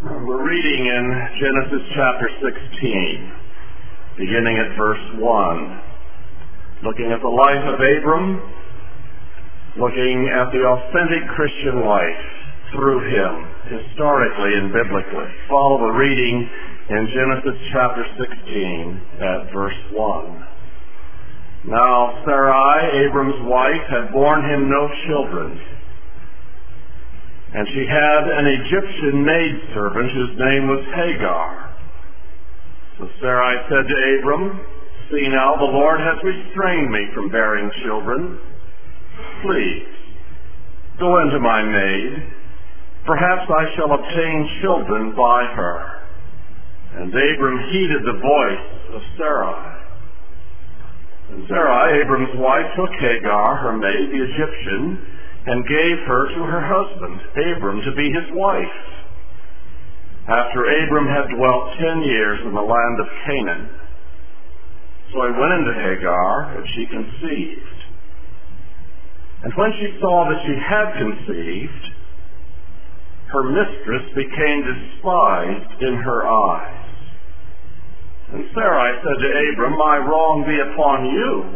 We're reading in Genesis chapter 16, beginning at verse 1, looking at the life of Abram, looking at the authentic Christian life through him, historically and biblically. Follow the reading in Genesis chapter 16 at verse 1. Now Sarai, Abram's wife, had borne him no children, and she had an Egyptian maidservant whose name was Hagar. So Sarai said to Abram, "See now, the Lord has restrained me from bearing children. Please, go into my maid. Perhaps I shall obtain children by her." And Abram heeded the voice of Sarai. And Sarai, Abram's wife, took Hagar, her maid, the Egyptian, and gave her to her husband, Abram, to be his wife. After Abram had dwelt 10 years in the land of Canaan. So he went into Hagar, and she conceived. And when she saw that she had conceived, her mistress became despised in her eyes. And Sarai said to Abram, "My wrong be upon you.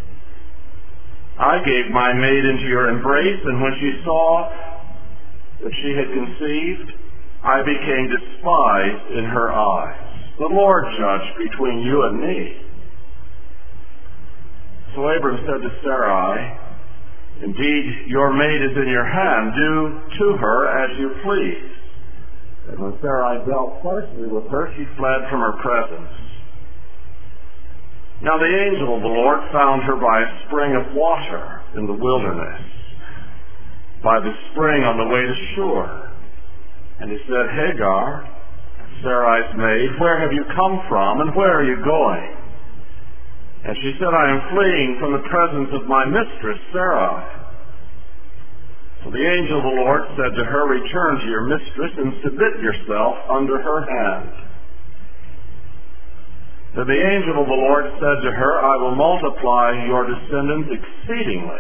I gave my maid into your embrace, and when she saw that she had conceived, I became despised in her eyes. The Lord judge between you and me." So Abram said to Sarai, "Indeed, your maid is in your hand. Do to her as you please." And when Sarai dealt harshly with her, she fled from her presence. Now the angel of the Lord found her by a spring of water in the wilderness, by the spring on the way to Shur. And he said, "Hagar, Sarai's maid, where have you come from, and where are you going?" And she said, "I am fleeing from the presence of my mistress, Sarai." So the angel of the Lord said to her, "Return to your mistress and submit yourself under her hand." Then the angel of the Lord said to her, "I will multiply your descendants exceedingly,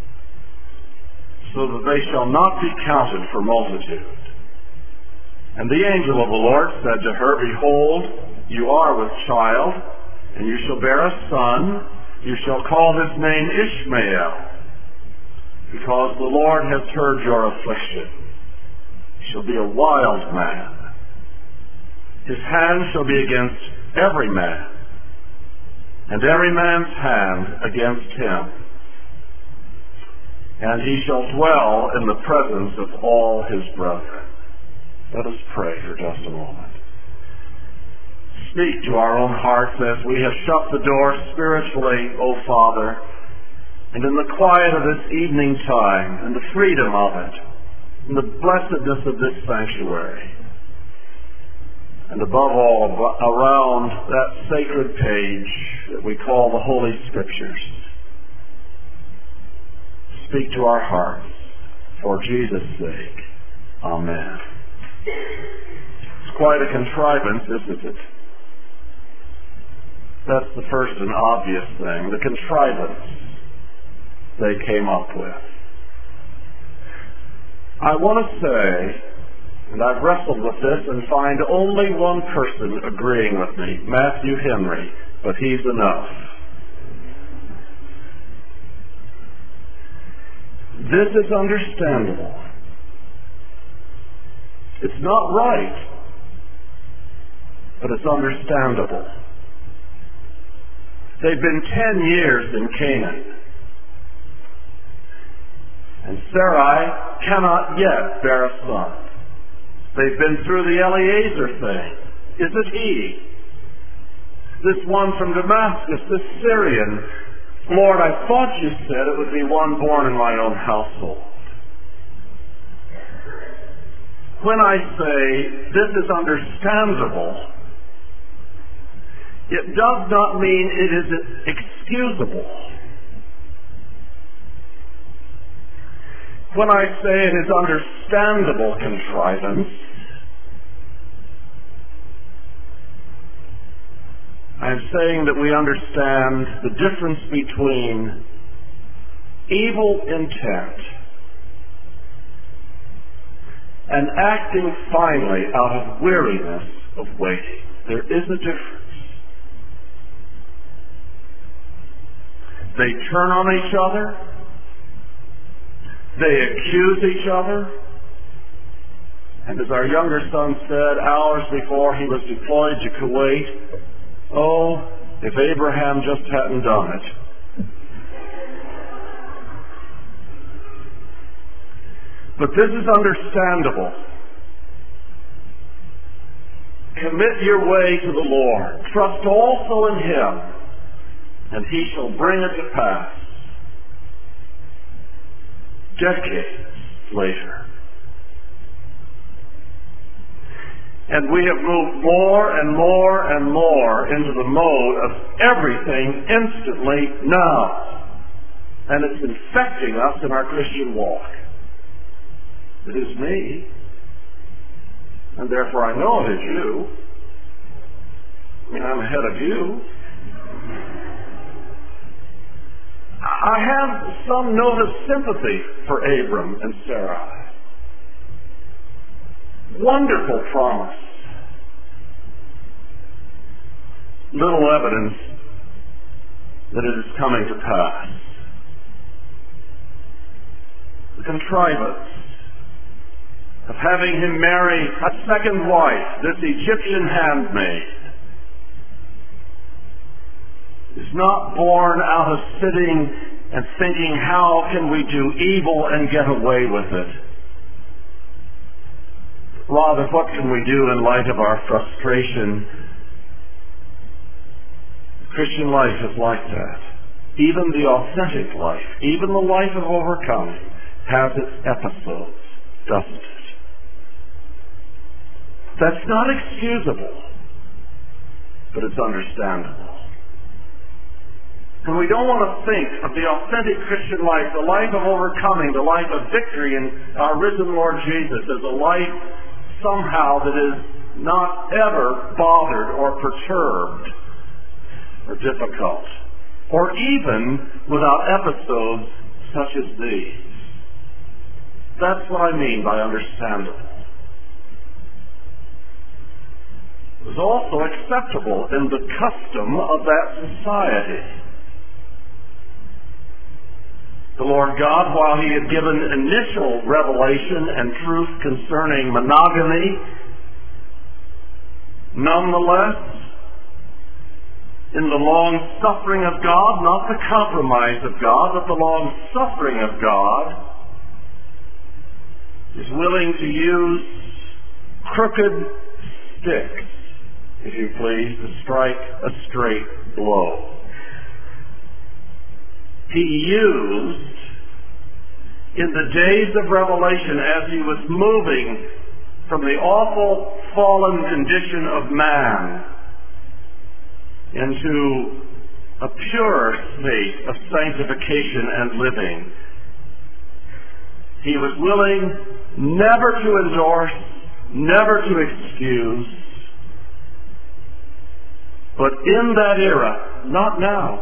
so that they shall not be counted for multitude." And the angel of the Lord said to her, "Behold, you are with child, and you shall bear a son. You shall call his name Ishmael, because the Lord has heard your affliction. He shall be a wild man. His hand shall be against every man, and every man's hand against him. And he shall dwell in the presence of all his brethren." Let us pray for just a moment. Speak to our own hearts as we have shut the door spiritually, O Father, and in the quiet of this evening time, and the freedom of it, and the blessedness of this sanctuary, and above all, around that sacred page that we call the Holy Scriptures. Speak to our hearts, for Jesus' sake. Amen. It's quite a contrivance, isn't it? That's the first and obvious thing, the contrivance they came up with. I want to say, and I've wrestled with this and find only one person agreeing with me, Matthew Henry, but he's enough. This is understandable. It's not right, but it's understandable. They've been 10 years in Canaan, and Sarai cannot yet bear a son. They've been through the Eliezer thing. Is it he? This one from Damascus, this Syrian. "Lord, I thought you said it would be one born in my own household." When I say this is understandable, it does not mean it is excusable. When I say it is understandable contrivance, I'm saying that we understand the difference between evil intent and acting finely out of weariness of waiting. There is a difference. They turn on each other. They accuse each other. And as our younger son said hours before he was deployed to Kuwait, oh, if Abraham just hadn't done it. But this is understandable. Commit your way to the Lord. Trust also in Him, and He shall bring it to pass. Decades later. And we have moved more and more and more into the mode of everything instantly now. And it's infecting us in our Christian walk. It is me. And therefore I know it is you. I mean, I'm ahead of you. I have some note of sympathy for Abram and Sarai. Wonderful promise. Little evidence that it is coming to pass. The contrivance of having him marry a second wife, this Egyptian handmaid, is not born out of sitting and thinking, how can we do evil and get away with it? Rather, what can we do in light of our frustration? Christian life is like that. Even the authentic life, even the life of overcoming, has its episodes, doesn't it? That's not excusable, but it's understandable. And we don't want to think of the authentic Christian life, the life of overcoming, the life of victory in our risen Lord Jesus, as a life somehow that is not ever bothered or perturbed or difficult, or even without episodes such as these. That's what I mean by understandable. It was also acceptable in the custom of that society. The Lord God, while He had given initial revelation and truth concerning monogamy, nonetheless, in the long-suffering of God, not the compromise of God, but the long-suffering of God, is willing to use crooked sticks, if you please, to strike a straight blow. He used, in the days of Revelation, as He was moving from the awful fallen condition of man into a pure state of sanctification and living, He was willing never to endorse, never to excuse, but in that era, not now,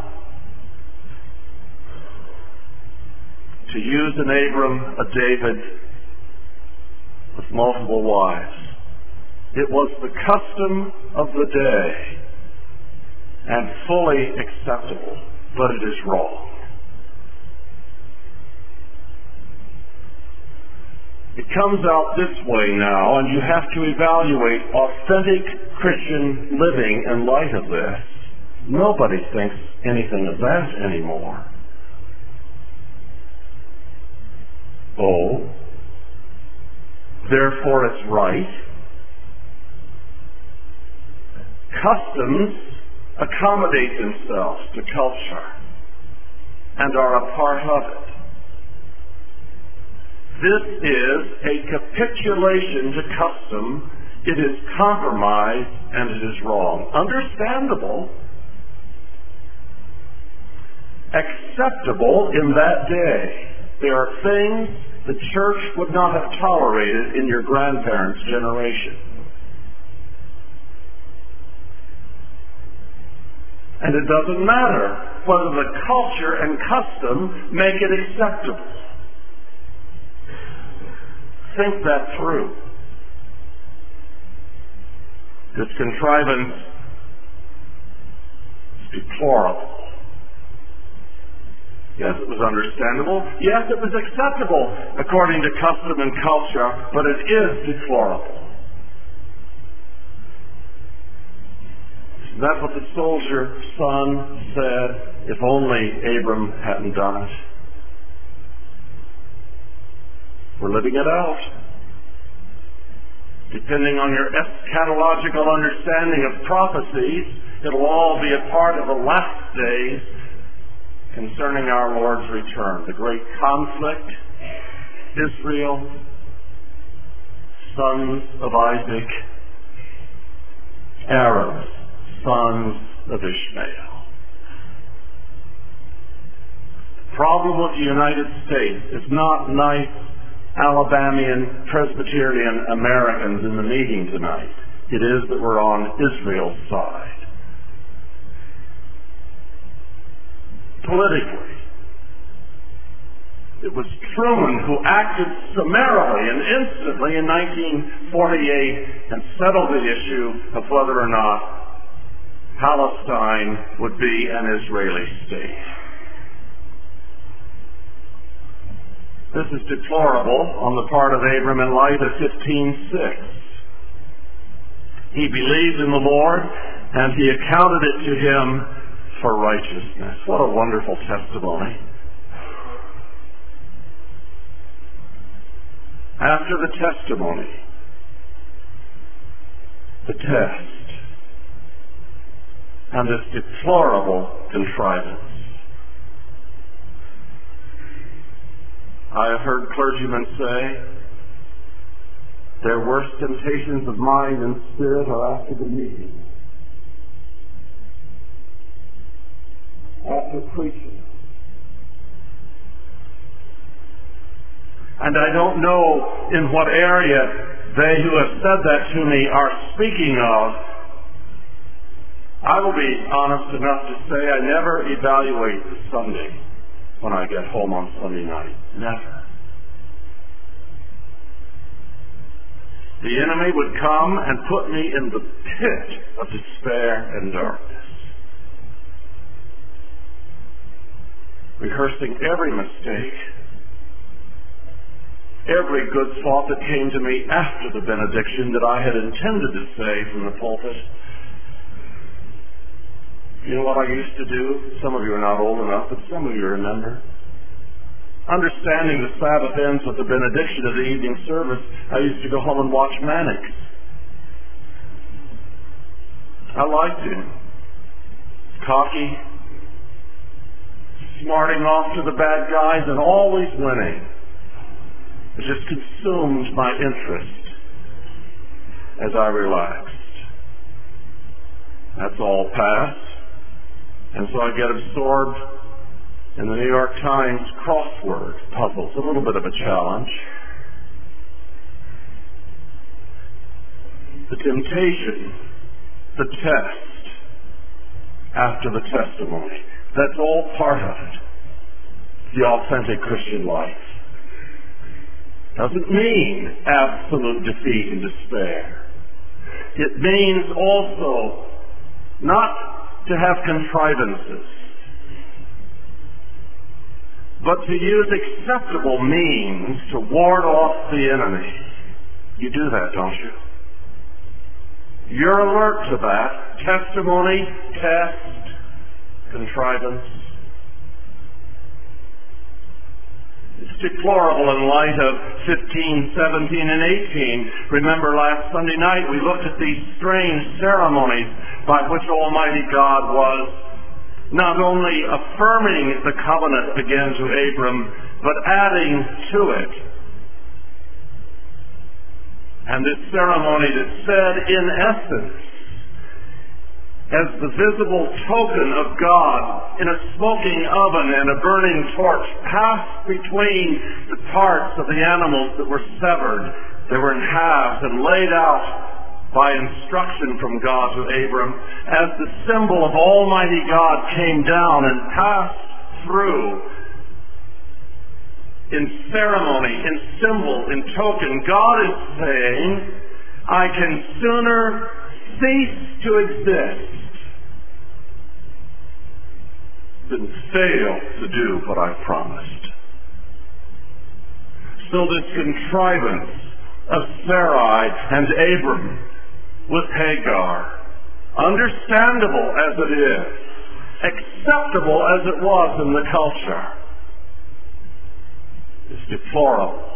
to use an Abram, a David, with multiple wives. It was the custom of the day and fully acceptable, but it is wrong. It comes out this way now, and you have to evaluate authentic Christian living in light of this. Nobody thinks anything of that anymore. Oh, therefore it's right. Customs accommodate themselves to culture and are a part of it. This is a capitulation to custom. It is compromise and it is wrong. Understandable. Acceptable in that day. There are things the church would not have tolerated in your grandparents' generation. And it doesn't matter whether the culture and custom make it acceptable. think that through. This contrivance is deplorable. Yes, it was understandable. Yes, it was acceptable according to custom and culture, but it is deplorable. That's what the soldier son said, if only Abram hadn't done it. We're living it out. Depending on your eschatological understanding of prophecies, it'll all be a part of the last days concerning our Lord's return. The great conflict, Israel, sons of Isaac, Arabs, sons of Ishmael. The problem with the United States is not nice Alabamian Presbyterian Americans in the meeting tonight. It is that we're on Israel's side. Politically, it was Truman who acted summarily and instantly in 1948 and settled the issue of whether or not Palestine would be an Israeli state. This is deplorable on the part of Abram in light of 15:6. He believed in the Lord, and he accounted it to him for righteousness. What a wonderful testimony. After the testimony, the test, and this deplorable contrivance. I have heard clergymen say, their worst temptations of mind and spirit are after the meeting, after preaching. And I don't know in what area they who have said that to me are speaking of. I will be honest enough to say I never evaluate the Sunday when I get home on Sunday night. Never. The enemy would come and put me in the pit of despair and darkness, rehearsing every mistake, every good thought that came to me after the benediction that I had intended to say from the pulpit. You know what I used to do? Some of you are not old enough, but some of you remember. Understanding the Sabbath ends with the benediction of the evening service, I used to go home and watch Mannix. I liked him. Cocky, smarting off to the bad guys, and always winning. It just consumed my interest as I relaxed. That's all past. And so I get absorbed in the New York Times crossword puzzles, a little bit of a challenge. The temptation, the test, after the testimony. That's all part of it. The authentic Christian life. Doesn't mean absolute defeat and despair. It means also not to have contrivances, but to use acceptable means to ward off the enemy. You do that, don't you? You're alert to that. Testimony, test, contrivance. It's deplorable in light of 15, 17, and 18. Remember last Sunday night we looked at these strange ceremonies by which Almighty God was not only affirming the covenant again to Abram, but adding to it. And this ceremony that said, in essence, as the visible token of God in a smoking oven and a burning torch passed between the parts of the animals that were severed. They were in halves and laid out by instruction from God to Abram as the symbol of Almighty God came down and passed through in ceremony, in symbol, in token. God is saying, I can sooner cease to exist than fail to do what I promised. So this contrivance of Sarai and Abram with Hagar, understandable as it is, acceptable as it was in the culture, is deplorable.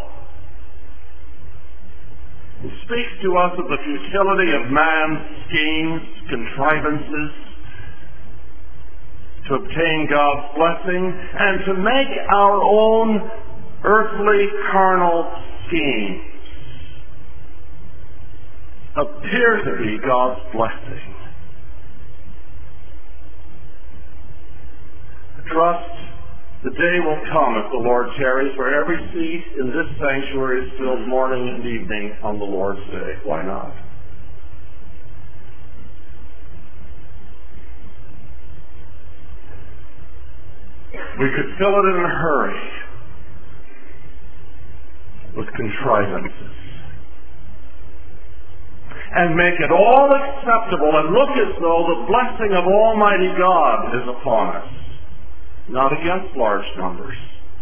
It speaks to us of the futility of man's schemes, contrivances, to obtain God's blessing and to make our own earthly, carnal schemes appear to be God's blessing. Trust the day will come, if the Lord tarries, where every seat in this sanctuary is filled morning and evening on the Lord's day. Why not? We could fill it in a hurry with contrivances and make it all acceptable and look as though the blessing of Almighty God is upon us, not against large numbers.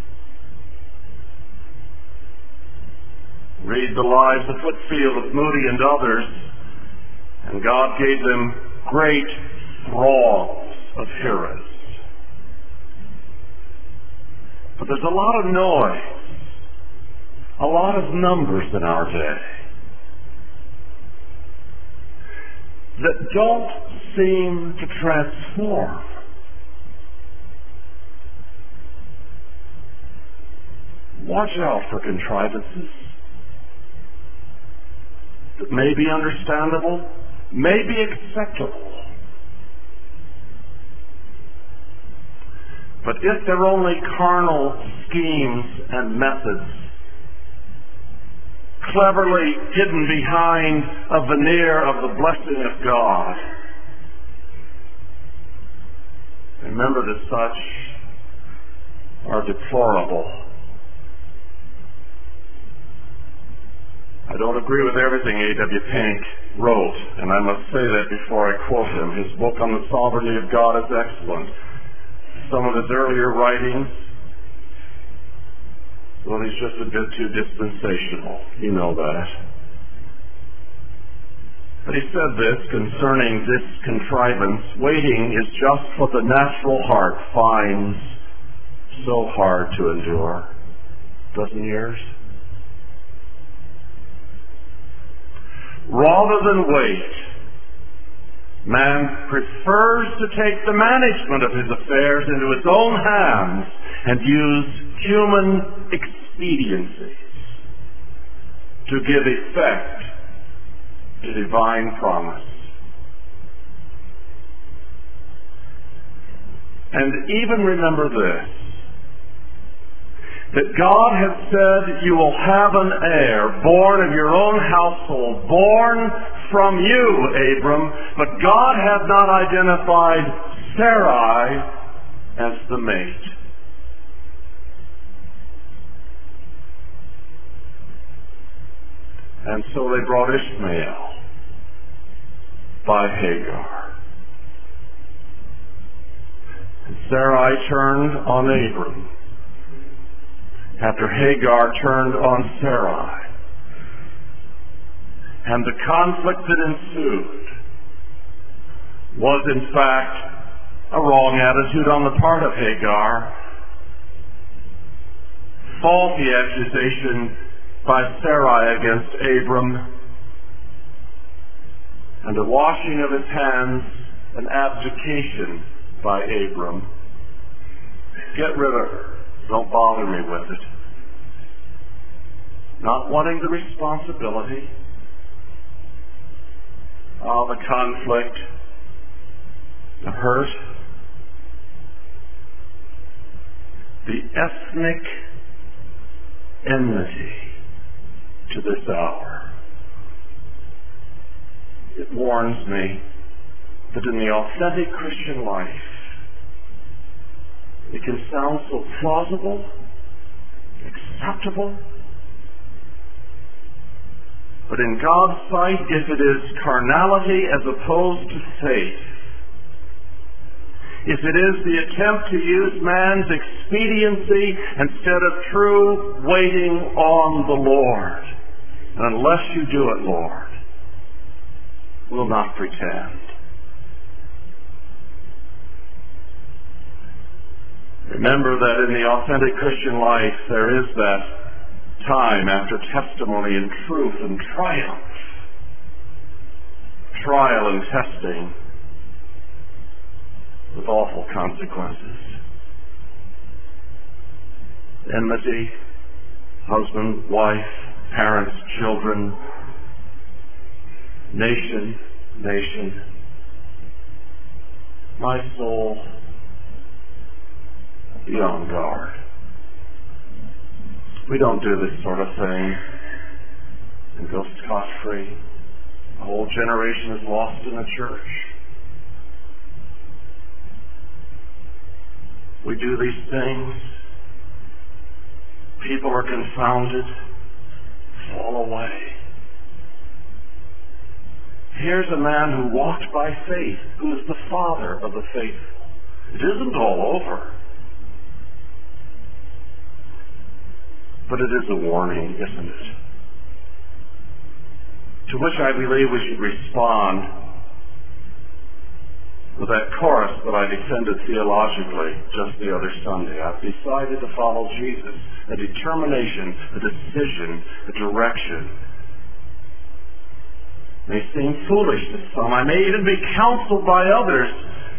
Read the lives of Whitefield, of Moody, and others, and God gave them great throngs of hearers. But there's a lot of noise, a lot of numbers in our day that don't seem to transform. Watch out for contrivances that may be understandable, may be acceptable. But if they're only carnal schemes and methods, cleverly hidden behind a veneer of the blessing of God, remember that such are deplorable. I don't agree with everything A.W. Pink wrote, and I must say that before I quote him. His book on the sovereignty of God is excellent. Some of his earlier writings, well, he's just a bit too dispensational. You know that. But he said this concerning this contrivance: waiting is just what the natural heart finds so hard to endure. Dozen years? Rather than wait, man prefers to take the management of his affairs into his own hands and use human expediencies to give effect to divine promise. And even remember this, that God has said, you will have an heir born of your own household, born from you, Abram, but God had not identified Sarai as the mate. And so they brought Ishmael by Hagar. And Sarai turned on Abram after Hagar turned on Sarai. And the conflict that ensued was in fact a wrong attitude on the part of Hagar, faulty accusation by Sarai against Abram, and a washing of his hands, an abdication by Abram. Get rid of her. Don't bother me with it. Not wanting the responsibility of the conflict, the hurt, the ethnic enmity to this hour. It warns me that in the authentic Christian life, it can sound so plausible, acceptable. But in God's sight, if it is carnality as opposed to faith, if it is the attempt to use man's expediency instead of true waiting on the Lord, and unless you do it, Lord, we'll not pretend. Remember that in the authentic Christian life, there is that time after testimony and truth and triumph, trial and testing with awful consequences. Enmity, husband, wife, parents, children, nation. My soul, be on guard. We don't do this sort of thing and go scot-free. A whole generation is lost in the church. We do these things. People are confounded, fall away. Here's a man who walked by faith, who is the father of the faithful. It isn't all over. But it is a warning, isn't it? To which I believe we should respond with that chorus that I defended theologically just the other Sunday. I've decided to follow Jesus. A determination, a decision, a direction. May seem foolish to some. I may even be counseled by others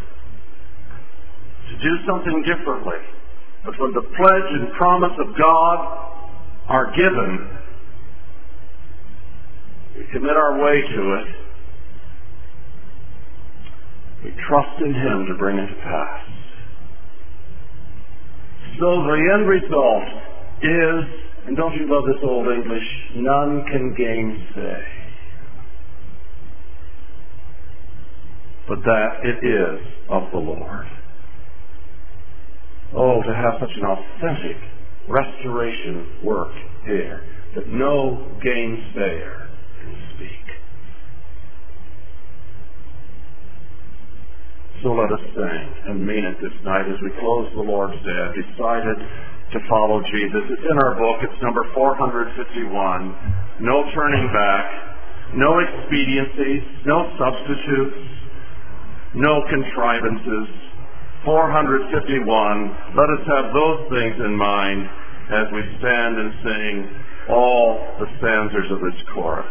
to do something differently. But when the pledge and promise of God are given, we commit our way to it. We trust in Him to bring it to pass. So the end result is, and don't you love this old English, none can gainsay, but that it is of the Lord. Oh, to have such an authentic restoration work here, that no gainsayer can speak. So let us sing and mean it this night as we close the Lord's Day. I've decided to follow Jesus. It's in our book. It's number 451. No turning back, no expediencies, no substitutes, no contrivances. 451. Let us have those things in mind as we stand and sing all the stanzas of this chorus.